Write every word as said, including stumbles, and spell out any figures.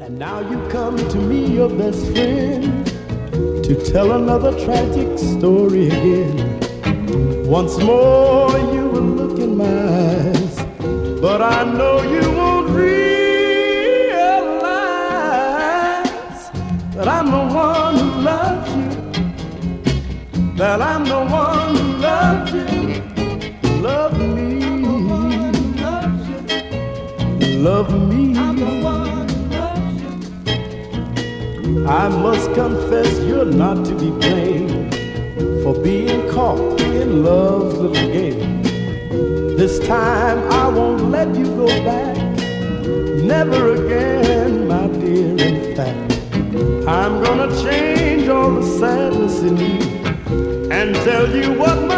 And now you come to me, your best friend, to tell another tragic story again. Once more you will look in my eyes, but I know you won't realize that I'm the one who loves you, that I'm the one who loves you. Love me, love me. I must confess you're not to be blamed for being caught in love's little game. This time I won't let you go back, never again, my dear. In fact, I'm gonna change all the sadness in you and tell you what